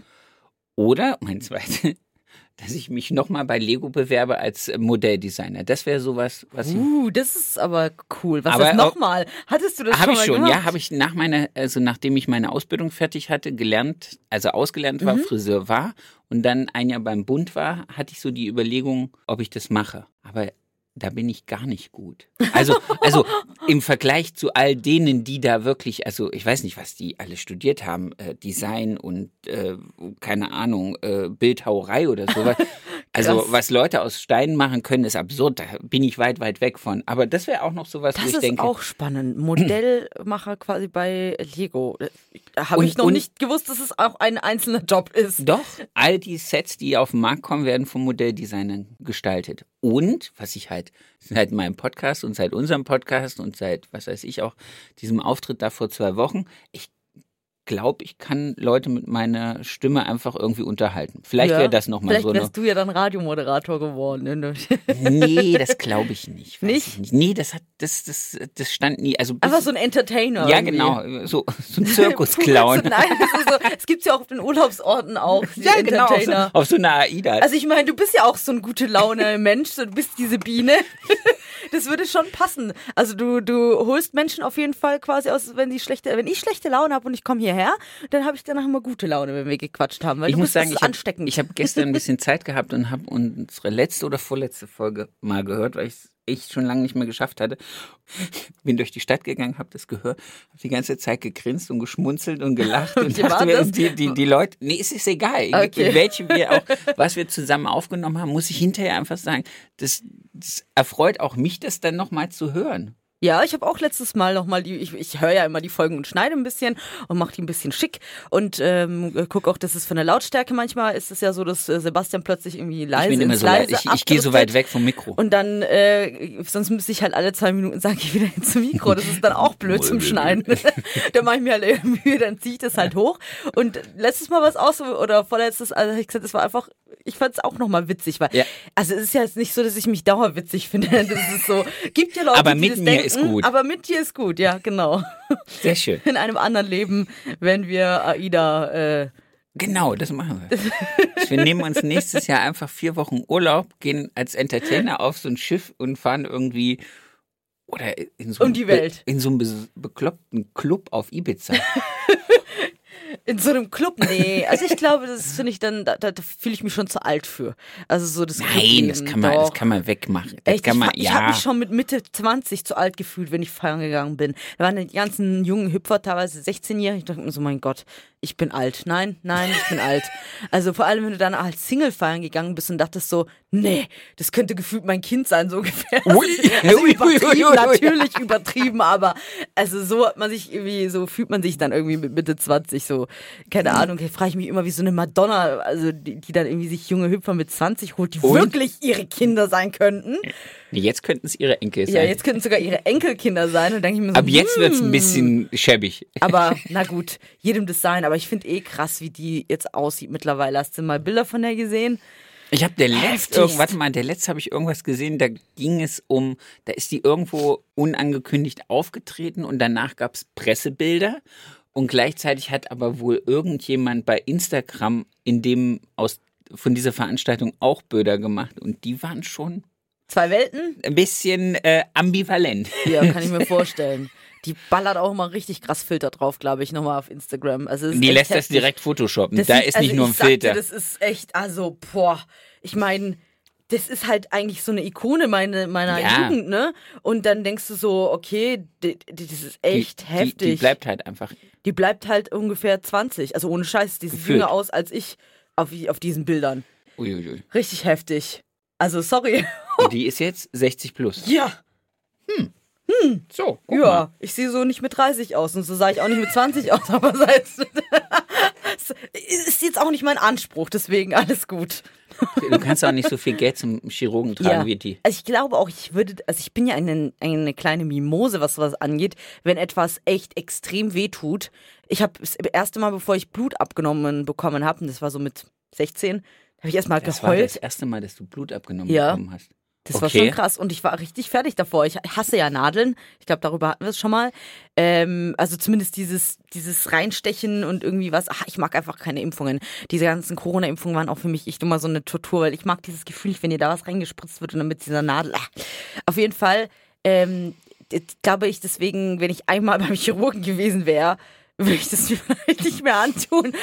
Oder, mein zweites, dass ich mich nochmal bei Lego bewerbe als Modelldesigner. Das wäre sowas, was ich... Uh, das ist aber cool. Was Aber ist nochmal? Hattest du das Habe schon ich mal schon, gemacht? ja, habe ich nach meiner, also nachdem ich meine Ausbildung fertig hatte, gelernt, also ausgelernt war, Mhm. Friseur war und dann ein Jahr beim Bund war, hatte ich so die Überlegung, ob ich das mache. Aber da bin ich gar nicht gut. Also, also im Vergleich zu all denen, die da wirklich, also ich weiß nicht, was die alle studiert haben, äh, Design und äh, keine Ahnung, äh, Bildhauerei oder sowas. Also Krass. was Leute aus Steinen machen können, ist absurd. Da bin ich weit, weit weg von. Aber das wäre auch noch sowas, Das wo ich ist denke, auch spannend. Modellmacher quasi bei Lego. Da habe Und- ich noch und- nicht gewusst, dass es auch ein einzelner Job ist. doch, all die Sets, die auf den Markt kommen, werden von Modelldesignern gestaltet. Und, was ich halt seit meinem Podcast und seit unserem Podcast und seit, was weiß ich auch, diesem Auftritt da vor zwei Wochen, ich glaube, ich kann Leute mit meiner Stimme einfach irgendwie unterhalten. Vielleicht Ja. wäre das nochmal Vielleicht so eine... wärst du ja dann Radiomoderator geworden. Ne? Nee, das glaube ich nicht. Weiß Nicht? Ich nicht. Nee, das hat, das, das, das stand nie. Also bis, Einfach so ein Entertainer. ja, irgendwie. genau, so, so ein Zirkusclown. So, nein, das ist so, es gibt ja auch auf den Urlaubsorten auch, diese Ja, genau, auf so, Entertainer. auf so einer AIDA. Also ich meine, du bist ja auch so ein gute Laune Mensch, so, du bist diese Biene. Das würde schon passen. Also du, du holst Menschen auf jeden Fall quasi aus, wenn die schlechte, wenn ich schlechte Laune habe und ich komme hierher, dann habe ich danach immer gute Laune, wenn wir gequatscht haben, weil Ich du muss bist sagen, das ich ist habe ansteckend. ich hab gestern ein bisschen Zeit gehabt und habe unsere letzte oder vorletzte Folge mal gehört, weil ich es echt schon lange nicht mehr geschafft hatte. Bin durch die Stadt gegangen, habe das gehört, habe die ganze Zeit gegrinst und geschmunzelt und gelacht und Wie war dachte mir, das? die, die, die Leute, nee, es ist egal, Okay. welche wir auch, was wir zusammen aufgenommen haben, muss ich hinterher einfach sagen, das, das erfreut auch mich, das dann nochmal zu hören. Ja, ich habe auch letztes Mal nochmal die, ich, ich höre ja immer die Folgen und schneide ein bisschen und mache die ein bisschen schick und ähm, gucke auch, dass es von der Lautstärke manchmal ist es ja so, dass äh, Sebastian plötzlich irgendwie leise Ich bin immer ins so leid, Leise ich, ich gehe so abdriftet. weit weg vom Mikro. Und dann, äh, sonst müsste ich halt alle zwei Minuten sagen, ich wieder ins Mikro. Das ist dann auch blöd zum Schneiden. Da mache ich mir halt Mühe, dann ziehe ich das halt hoch. Und letztes Mal war es auch so, oder vorletztes, also ich gesagt, es war einfach, ich fand es auch nochmal witzig, weil, Ja. also es ist ja jetzt nicht so, dass ich mich dauerwitzig finde. Das ist so, gibt ja Leute, Aber die mit das mir denken, ist gut. Aber mit dir ist gut, ja, genau. Sehr schön. In einem anderen Leben, wenn wir AIDA, äh, Genau, das machen wir. Wir nehmen uns nächstes Jahr einfach vier Wochen Urlaub, gehen als Entertainer auf so ein Schiff und fahren irgendwie oder in so Um die Welt. Be, in so einem be bekloppten Club auf Ibiza. in so einem Club, nee. Also ich glaube, das finde ich dann, da, da fühle ich mich schon zu alt für. Also so das Nein, Clubleben, das kann man, das doch. kann man wegmachen. Das Echt, kann ich man, fa- ich ja. habe mich schon mit Mitte zwanzig zu alt gefühlt, wenn ich feiern gegangen bin. Da waren die ganzen jungen Hüpfer, teilweise sechzehnjährige. Ich dachte mir so, mein Gott, ich bin alt. Nein, nein, ich bin alt. Also vor allem, wenn du dann als Single feiern gegangen bist und dachtest so, nee, das könnte gefühlt mein Kind sein, so ungefähr. Ui, Also ui, ui, übertrieben, ui, ui. natürlich übertrieben, aber also so hat man sich irgendwie, so fühlt man sich dann irgendwie mit Mitte zwanzig so, keine Ahnung, da frage ich mich immer wie so eine Madonna, also die, die dann irgendwie sich junge Hüpfer mit zwanzig holt, die Und? wirklich ihre Kinder sein könnten. Jetzt könnten es ihre Enkel sein. Ja, jetzt könnten es sogar ihre Enkelkinder sein. Und denke ich mir so, Ab jetzt wird es ein hm. bisschen schäbig. Aber na gut, jedem das sein. Aber ich finde eh krass, wie die jetzt aussieht mittlerweile. Hast du mal Bilder von der gesehen? Ich habe der letzte, Heftigst. irgend- warte mal, der letzte habe ich irgendwas gesehen, da ging es um, da ist die irgendwo unangekündigt aufgetreten und danach gab es Pressebilder und gleichzeitig hat aber wohl irgendjemand bei Instagram in dem aus von dieser Veranstaltung auch Bilder gemacht und die waren schon Zwei Welten? ein bisschen äh, ambivalent. Ja, kann ich mir vorstellen. Die ballert auch immer richtig krass Filter drauf, glaube ich, nochmal auf Instagram. Also es ist Die echt lässt das heftig. direkt photoshoppen. Das da sieht- ist nicht also nur ein ich sag dir, Filter. Das ist echt, also, boah, ich meine, das ist halt eigentlich so eine Ikone meine, meiner Ja. Jugend, ne? Und dann denkst du so, okay, die, die, das ist echt die, heftig. Die, die bleibt halt einfach. Die bleibt halt ungefähr zwanzig. Also ohne Scheiß, die sieht Gefühlt. jünger aus als ich auf, auf diesen Bildern. Uiuiui. Richtig heftig. Also sorry. Und die ist jetzt sechzig plus. Ja, So, guck ja. mal. Ich sehe so nicht mit dreißig aus und so sah ich auch nicht mit zwanzig aus, aber seit ist jetzt auch nicht mein Anspruch, deswegen alles gut. Du kannst auch nicht so viel Geld zum Chirurgen tragen wie die. Also ich glaube auch, ich würde, also ich bin ja eine, eine kleine Mimose, was sowas angeht, wenn etwas echt extrem weh tut. Ich habe das erste Mal, bevor ich Blut abgenommen bekommen habe, und das war so mit sechzehn, habe ich erstmal Das war das geheult. erste Mal, dass du Blut abgenommen Ja. bekommen hast. Das Okay. war schon krass und ich war richtig fertig davor. Ich hasse ja Nadeln. Ich glaube, darüber hatten wir es schon mal. Ähm, also zumindest dieses, dieses Reinstechen und irgendwie was. Ach, ich mag einfach keine Impfungen. Diese ganzen Corona-Impfungen waren auch für mich echt immer so eine Tortur, weil ich mag dieses Gefühl nicht, wenn dir da was reingespritzt wird und dann mit dieser Nadel. Ah. Auf jeden Fall ähm, glaube ich deswegen, wenn ich einmal beim Chirurgen gewesen wäre, würde ich das mir vielleicht nicht mehr antun.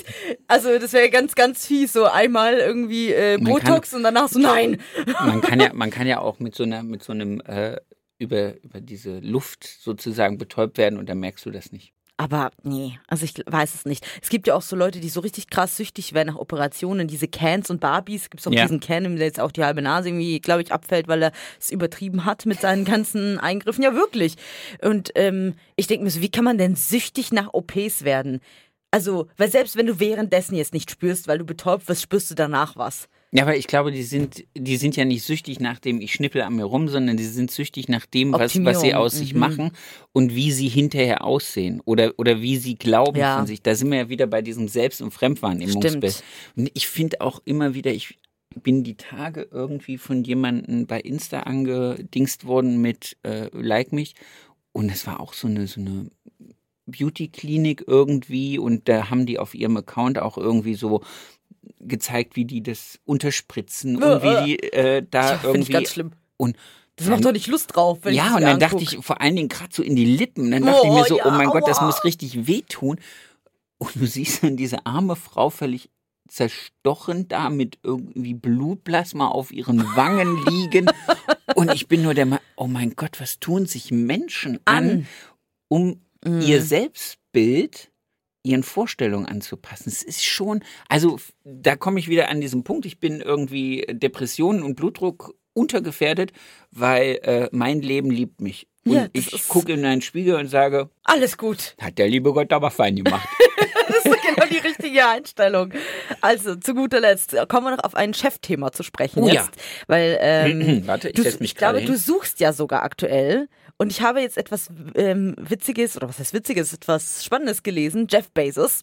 Also das wäre ganz, ganz fies, so einmal irgendwie äh, Man Botox und danach so, nein. Man kann ja, man kann ja auch mit so einer, mit so einem äh, über, über diese Luft sozusagen betäubt werden und dann merkst du das nicht. Aber nee, also ich weiß es nicht. Es gibt ja auch so Leute, die so richtig krass süchtig werden nach Operationen. Diese Cans und Barbies. Gibt es auch Ja. diesen Can, der jetzt auch die halbe Nase irgendwie, glaube ich, abfällt, weil er es übertrieben hat mit seinen ganzen Eingriffen. Ja, wirklich. Und ähm, ich denke mir so, wie kann man denn süchtig nach O Ps werden? Also, weil selbst wenn du währenddessen jetzt nicht spürst, weil du betäubt wirst, spürst du danach was. Ja, aber ich glaube, die sind, die sind ja nicht süchtig nach dem, ich schnippel an mir rum, sondern die sind süchtig nach dem, was, was sie Optimierung, aus sich mhm. machen und wie sie hinterher aussehen oder, oder wie sie glauben Ja. von sich. Da sind wir ja wieder bei diesem Selbst- und Fremdwahrnehmungsbild. Stimmt. Und ich finde auch immer wieder, ich bin die Tage irgendwie von jemandem bei Insta angedingst worden mit äh, Like mich und es war auch so eine, so eine Beauty-Klinik irgendwie und da haben die auf ihrem Account auch irgendwie so gezeigt, wie die das unterspritzen und wie die äh, da Ja, finde irgendwie ich ganz schlimm. und Das macht doch nicht Lust drauf, wenn ich ja, das und mir dann dachte anguck. ich vor allen Dingen gerade so in die Lippen. Dann dachte Oh, ich mir so, ja, oh mein Gott, das aua. muss richtig wehtun. Und du siehst dann diese arme Frau völlig zerstochen da mit irgendwie Blutplasma auf ihren Wangen liegen. Und ich bin nur der Mann, oh mein Gott, was tun sich Menschen an, An. um Mhm. ihr Selbstbild ihren Vorstellungen anzupassen. Es ist schon, also da komme ich wieder an diesen Punkt, ich bin irgendwie Depressionen und Blutdruck untergefährdet, weil äh, mein Leben liebt mich. Und Ja, das ich ist- gucke in einen Spiegel und sage, Alles gut. hat der liebe Gott aber fein gemacht. Das ist genau die richtige Einstellung. Also, zu guter Letzt kommen wir noch auf ein Chefthema zu sprechen Oh ja. jetzt. Weil, ähm, Warte, ich du, setze mich ich glaube, gerade du hin. suchst ja sogar aktuell. Und ich habe jetzt etwas ähm, Witziges, oder was heißt Witziges, etwas Spannendes gelesen. Jeff Bezos,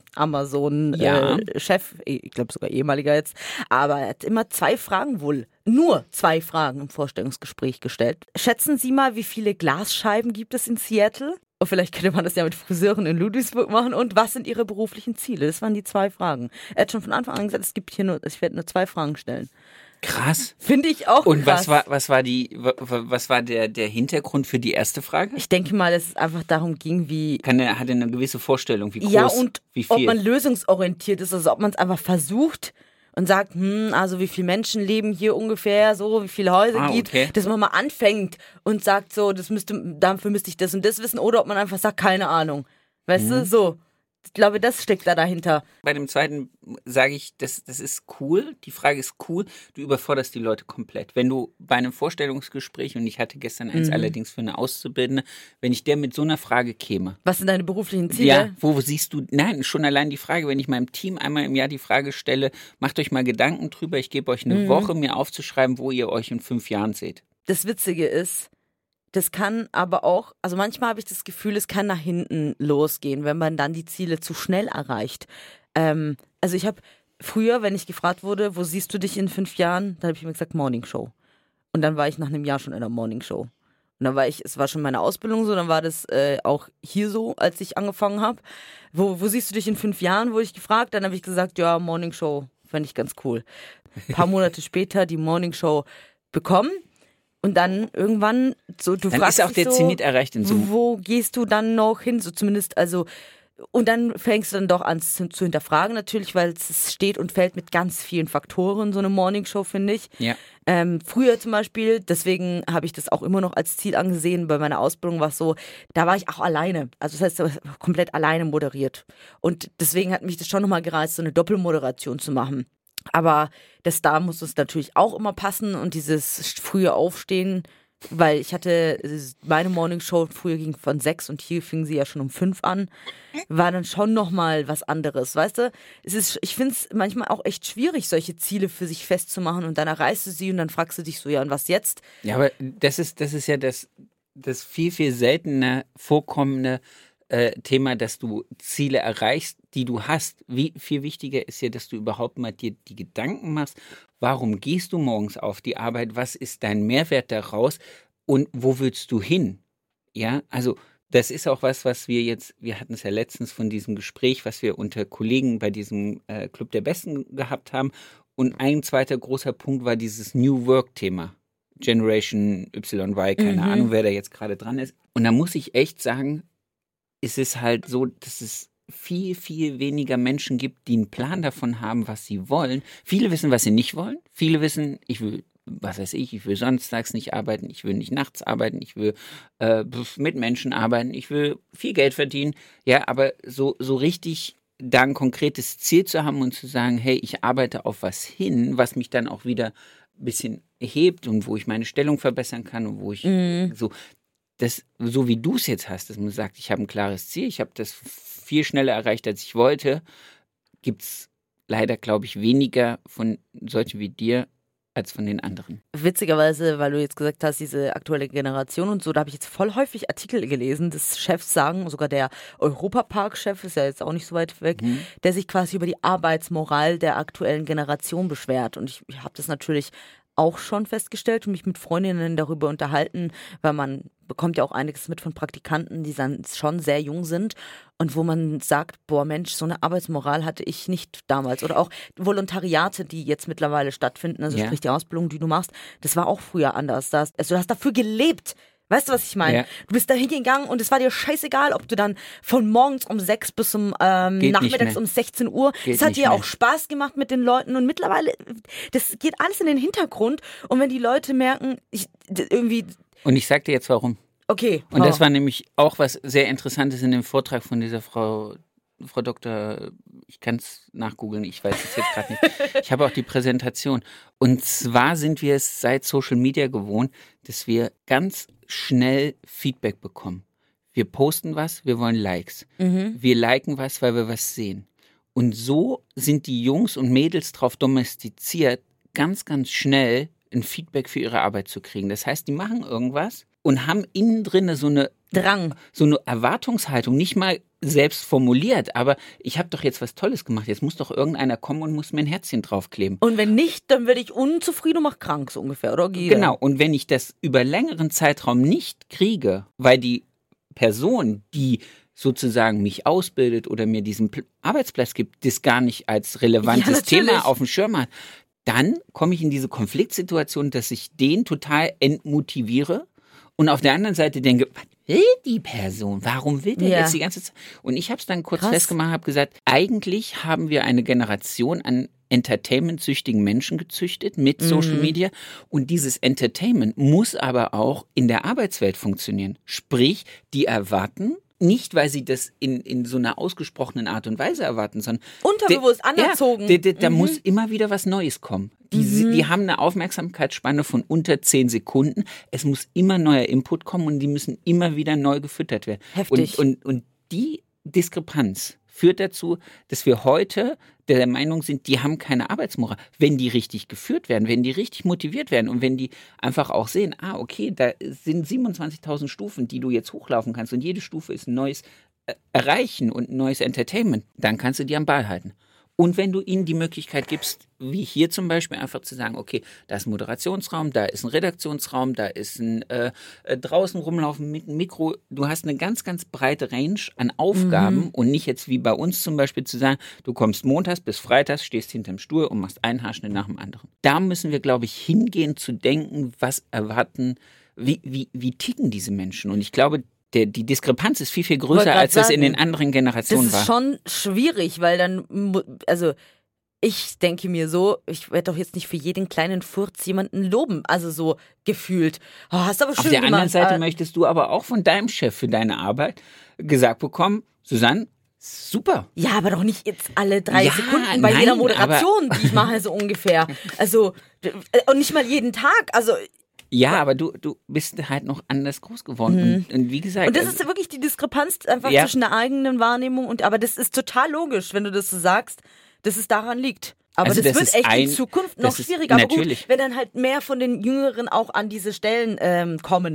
Ja. Amazon-Chef, ich glaube sogar ehemaliger jetzt, aber er hat immer zwei Fragen wohl, nur zwei Fragen im Vorstellungsgespräch gestellt. Schätzen Sie mal, wie viele Glasscheiben gibt es in Seattle? Und vielleicht könnte man das ja mit Friseuren in Ludwigsburg machen. Und was sind Ihre beruflichen Ziele? Das waren die zwei Fragen. Er hat schon von Anfang an gesagt, es gibt hier nur, ich werde nur zwei Fragen stellen. Krass. Finde ich auch Und krass. was war, was war die, wa- wa- was war der, der Hintergrund für die erste Frage? Ich denke mal, dass es einfach darum ging, wie Kann er, hat er eine gewisse Vorstellung, wie groß, ja, und wie ob viel? man lösungsorientiert ist, also ob man es einfach versucht und sagt, hm, also wie viele Menschen leben hier ungefähr, so, wie viele Häuser Ah, gibt, okay. dass man mal anfängt und sagt so, das müsste, dafür müsste ich das und das wissen, oder ob man einfach sagt, keine Ahnung. Weißt Mhm. du, so. Ich glaube, das steckt da dahinter. Bei dem zweiten sage ich, das, das ist cool. Die Frage ist cool. Du überforderst die Leute komplett. Wenn du bei einem Vorstellungsgespräch, und ich hatte gestern eins Mhm. allerdings für eine Auszubildende, wenn ich der mit so einer Frage käme. Was sind deine beruflichen Ziele? Ja, wo siehst du, nein, schon allein die Frage, wenn ich meinem Team einmal im Jahr die Frage stelle, macht euch mal Gedanken drüber, ich gebe euch eine Mhm. Woche, mir aufzuschreiben, wo ihr euch in fünf Jahren seht. Das Witzige ist, das kann aber auch, also manchmal habe ich das Gefühl, es kann nach hinten losgehen, wenn man dann die Ziele zu schnell erreicht. Ähm, also ich habe früher, wenn ich gefragt wurde, wo siehst du dich in fünf Jahren, dann habe ich mir gesagt, Morning Show. Und dann war ich nach einem Jahr schon in der Morning Show. Und dann war ich, es war schon meine Ausbildung so, dann war das äh, auch hier so, als ich angefangen habe. Wo, wo siehst du dich in fünf Jahren, wurde ich gefragt. Dann habe ich gesagt, ja, Morning Show, fände ich ganz cool. Ein paar Monate später die Morning Show bekommen. Und dann irgendwann, so, du Dann fragst ist auch dich der so, Zenit erreicht in so einem- wo gehst du dann noch hin? So zumindest, also, und dann fängst du dann doch an zu, zu hinterfragen natürlich, weil es steht und fällt mit ganz vielen Faktoren, so eine Morningshow, finde ich. Ja. Ähm, früher zum Beispiel, deswegen habe ich das auch immer noch als Ziel angesehen, bei meiner Ausbildung war es so, da war ich auch alleine, also das heißt, ich war komplett alleine moderiert. Und deswegen hat mich das schon nochmal gereizt, so eine Doppelmoderation zu machen. Aber das da muss es natürlich auch immer passen und dieses frühe Aufstehen, weil ich hatte meine Morningshow früher ging von sechs und hier fing sie ja schon um fünf an, war dann schon nochmal was anderes, weißt du? Es ist, ich finde es manchmal auch echt schwierig, solche Ziele für sich festzumachen und dann erreichst du sie und dann fragst du dich so, ja und was jetzt? Ja, aber das ist, das ist ja das, das viel, viel seltener vorkommende äh, Thema, dass du Ziele erreichst, die du hast. Wie viel wichtiger ist ja, dass du überhaupt mal dir die Gedanken machst, warum gehst du morgens auf die Arbeit, was ist dein Mehrwert daraus und wo willst du hin? Ja, also das ist auch was, was wir jetzt, wir hatten es ja letztens von diesem Gespräch, was wir unter Kollegen bei diesem äh, Club der Besten gehabt haben. Und ein zweiter großer Punkt war dieses New Work-Thema. Generation Y, Y, keine mhm. Ahnung, wer da jetzt gerade dran ist. Und da muss ich echt sagen, ist es halt so, dass es viel, viel weniger Menschen gibt, die einen Plan davon haben, was sie wollen. Viele wissen, was sie nicht wollen. Viele wissen, ich will, was weiß ich, ich will sonntags nicht arbeiten, ich will nicht nachts arbeiten, ich will äh, mit Menschen arbeiten, ich will viel Geld verdienen. Ja, aber so, so richtig da ein konkretes Ziel zu haben und zu sagen, hey, ich arbeite auf was hin, was mich dann auch wieder ein bisschen hebt und wo ich meine Stellung verbessern kann und wo ich mm. so, das, so wie du es jetzt hast, dass man sagt, ich habe ein klares Ziel, ich habe das viel schneller erreicht, als ich wollte, gibt es leider, glaube ich, weniger von solchen wie dir als von den anderen. Witzigerweise, weil du jetzt gesagt hast, diese aktuelle Generation und so, da habe ich jetzt voll häufig Artikel gelesen, dass Chefs sagen, sogar der Europapark-Chef ist ja jetzt auch nicht so weit weg, mhm. der sich quasi über die Arbeitsmoral der aktuellen Generation beschwert. Und ich, ich habe das natürlich auch schon festgestellt und mich mit Freundinnen darüber unterhalten, weil man bekommt ja auch einiges mit von Praktikanten, die dann schon sehr jung sind und wo man sagt, boah Mensch, so eine Arbeitsmoral hatte ich nicht damals. Oder auch Volontariate, die jetzt mittlerweile stattfinden, also ja. sprich die Ausbildung, die du machst, das war auch früher anders. Das, also du hast dafür gelebt. Weißt du, was ich meine? Ja. Du bist da hingegangen und es war dir scheißegal, ob du dann von morgens um sechs bis zum ähm, nachmittags um sechzehn Uhr, es hat dir mehr. auch Spaß gemacht mit den Leuten und mittlerweile, das geht alles in den Hintergrund und wenn die Leute merken, ich, irgendwie... Und ich sag dir jetzt warum. Okay. Und oh. das war nämlich auch was sehr Interessantes in dem Vortrag von dieser Frau, Frau Doktor, ich kann es nachgoogeln, ich weiß es jetzt gerade nicht. Ich habe auch die Präsentation. Und zwar sind wir es seit Social Media gewohnt, dass wir ganz schnell Feedback bekommen. Wir posten was, wir wollen Likes. Mhm. Wir liken was, weil wir was sehen. Und so sind die Jungs und Mädels drauf domestiziert, ganz, ganz schnell ein Feedback für ihre Arbeit zu kriegen. Das heißt, die machen irgendwas und haben innen drin so eine Drang, so eine Erwartungshaltung, nicht mal selbst formuliert, aber ich habe doch jetzt was Tolles gemacht, jetzt muss doch irgendeiner kommen und muss mir ein Herzchen draufkleben. Und wenn nicht, dann werde ich unzufrieden und mach krank, so ungefähr, oder? Gide? Genau, und wenn ich das über längeren Zeitraum nicht kriege, weil die Person, die sozusagen mich ausbildet oder mir diesen Arbeitsplatz gibt, das gar nicht als relevantes ja, Thema auf dem Schirm hat, dann komme ich in diese Konfliktsituation, dass ich den total entmotiviere und auf der anderen Seite denke, was will die Person? Warum will der ja. jetzt die ganze Zeit? Und ich habe es dann kurz Krass. festgemacht, habe gesagt, eigentlich haben wir eine Generation an entertainment-süchtigen Menschen gezüchtet mit Social mhm. Media und dieses Entertainment muss aber auch in der Arbeitswelt funktionieren. Sprich, die erwarten, nicht, weil sie das in, in so einer ausgesprochenen Art und Weise erwarten, sondern unterbewusst de, anerzogen. Ja, de, de, da mhm. muss immer wieder was Neues kommen. Die, mhm. die haben eine Aufmerksamkeitsspanne von unter zehn Sekunden. Es muss immer neuer Input kommen und die müssen immer wieder neu gefüttert werden. Heftig. Und, und, und die Diskrepanz führt dazu, dass wir heute der Meinung sind, die haben keine Arbeitsmoral. Wenn die richtig geführt werden, wenn die richtig motiviert werden und wenn die einfach auch sehen, ah, okay, da sind siebenundzwanzigtausend Stufen, die du jetzt hochlaufen kannst und jede Stufe ist ein neues Erreichen und ein neues Entertainment, dann kannst du die am Ball halten. Und wenn du ihnen die Möglichkeit gibst, wie hier zum Beispiel, einfach zu sagen, okay, da ist ein Moderationsraum, da ist ein Redaktionsraum, da ist ein äh, draußen rumlaufen mit einem Mikro. Du hast eine ganz, ganz breite Range an Aufgaben mhm. und nicht jetzt wie bei uns zum Beispiel zu sagen, du kommst montags bis freitags, stehst hinterm Stuhl und machst einen Haarschnitt nach dem anderen. Da müssen wir, glaube ich, hingehen zu denken, was erwarten, wie, wie, wie ticken diese Menschen. Und ich glaube, Der, die Diskrepanz ist viel, viel größer, als das in den anderen Generationen war. Das ist schon schwierig, weil dann, also ich denke mir so, ich werde doch jetzt nicht für jeden kleinen Furz jemanden loben, also so gefühlt. Oh, hast aber schön Auf der gemacht. anderen Seite möchtest du aber auch von deinem Chef für deine Arbeit gesagt bekommen, Susanne, super. Ja, aber doch nicht jetzt alle drei ja, Sekunden bei nein, jeder Moderation, die ich mache, so ungefähr. Also, und nicht mal jeden Tag, also... Ja, aber du, du bist halt noch anders groß geworden. Mhm. Und, und wie gesagt. Und das ist wirklich die Diskrepanz einfach ja. zwischen der eigenen Wahrnehmung und, aber das ist total logisch, wenn du das so sagst, dass es daran liegt. Aber also das, das wird echt ein, in Zukunft noch schwieriger. Aber gut, wenn dann halt mehr von den Jüngeren auch an diese Stellen ähm, kommen.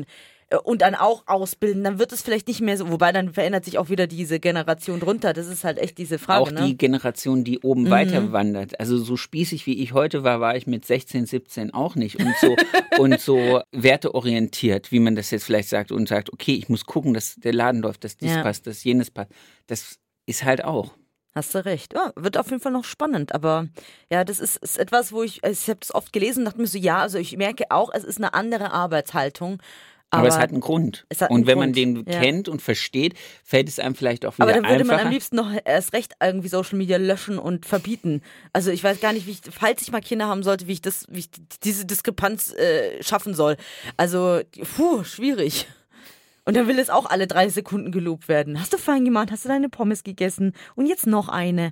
und dann auch ausbilden, dann wird es vielleicht nicht mehr so, wobei dann verändert sich auch wieder diese Generation drunter. Das ist halt echt diese Frage. Auch ne? die Generation, die oben mhm. weiter wandert. Also so spießig wie ich heute war, war ich mit sechzehn, siebzehn auch nicht. Und so, und so werteorientiert, wie man das jetzt vielleicht sagt und sagt, okay, ich muss gucken, dass der Laden läuft, dass dies ja. passt, dass jenes passt. Das ist halt auch. Hast du recht. Ja, wird auf jeden Fall noch spannend. Aber ja, das ist, ist etwas, wo ich, ich habe das oft gelesen und dachte mir so, ja, also ich merke auch, es ist eine andere Arbeitshaltung. Aber, aber es hat einen Grund. Hat und einen wenn Grund. man den ja. kennt und versteht, fällt es einem vielleicht auch wieder einfacher. Aber dann würde einfacher. man am liebsten noch erst recht irgendwie Social Media löschen und verbieten. Also ich weiß gar nicht, wie ich, falls ich mal Kinder haben sollte, wie ich das, wie ich diese Diskrepanz äh, schaffen soll. Also, puh, schwierig. Und dann will es auch alle drei Sekunden gelobt werden. Hast du fein gemacht? Hast du deine Pommes gegessen? Und jetzt noch eine.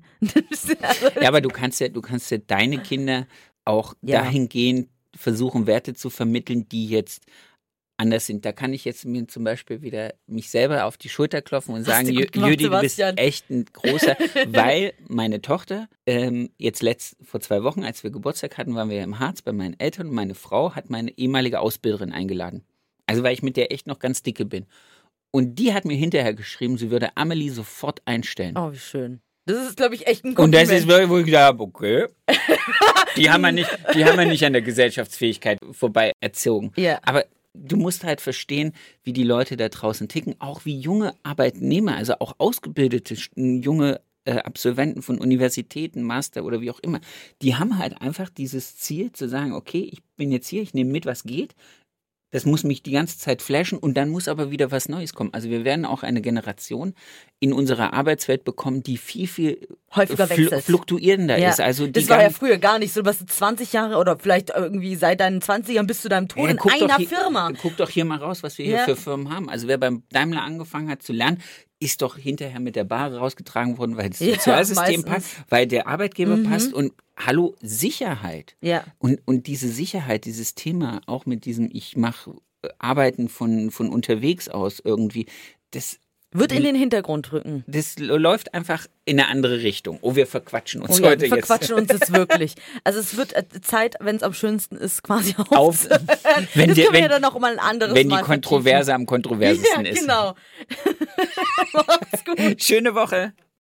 Ja, aber du kannst ja, du kannst ja deine Kinder auch ja. dahingehend versuchen, Werte zu vermitteln, die jetzt anders sind. Da kann ich jetzt mir zum Beispiel wieder mich selber auf die Schulter klopfen und sagen, Jü- gemacht, Jüdi, du bist echt ein großer, weil meine Tochter ähm, jetzt letzt, vor zwei Wochen, als wir Geburtstag hatten, waren wir im Harz bei meinen Eltern und meine Frau hat meine ehemalige Ausbilderin eingeladen. Also weil ich mit der echt noch ganz dicke bin. Und die hat mir hinterher geschrieben, sie würde Amelie sofort einstellen. Oh, wie schön. Das ist, glaube ich, echt ein Kompliment. Und das ist wirklich, wo ich gedacht habe, okay. Die haben wir nicht, die haben wir nicht an der Gesellschaftsfähigkeit vorbei erzogen. Ja. Aber du musst halt verstehen, wie die Leute da draußen ticken, auch wie junge Arbeitnehmer, also auch ausgebildete junge äh, Absolventen von Universitäten, Master oder wie auch immer, die haben halt einfach dieses Ziel zu sagen, okay, ich bin jetzt hier, ich nehme mit, was geht. Das muss mich die ganze Zeit flashen und dann muss aber wieder was Neues kommen. Also wir werden auch eine Generation in unserer Arbeitswelt bekommen, die viel, viel häufiger fl- wechselt. fluktuierender ja. ist. Also die das war ja früher gar nicht so. Du warst zwanzig Jahre oder vielleicht irgendwie seit deinen zwanzigern bis zu deinem Tod ja, in einer hier, Firma. Guck doch hier mal raus, was wir ja. hier für Firmen haben. Also wer beim Daimler angefangen hat zu lernen, ist doch hinterher mit der Bahre rausgetragen worden, weil das ja, Sozialsystem meistens. passt, weil der Arbeitgeber mhm. passt und hallo, Sicherheit. Ja. Und, und diese Sicherheit, dieses Thema, auch mit diesem, ich mache Arbeiten von, von unterwegs aus irgendwie, das wird in den Hintergrund rücken. Das läuft einfach in eine andere Richtung. Oh, wir verquatschen uns oh ja, heute wir verquatschen jetzt. uns jetzt wirklich. Also es wird Zeit, wenn es am schönsten ist, quasi auf. auf. Wenn das die, können wir wenn, ja dann noch mal ein anderes Wenn Mal die Kontroverse vertiefen. am kontroversesten ja, ist. genau. Mach's gut. Schöne Woche.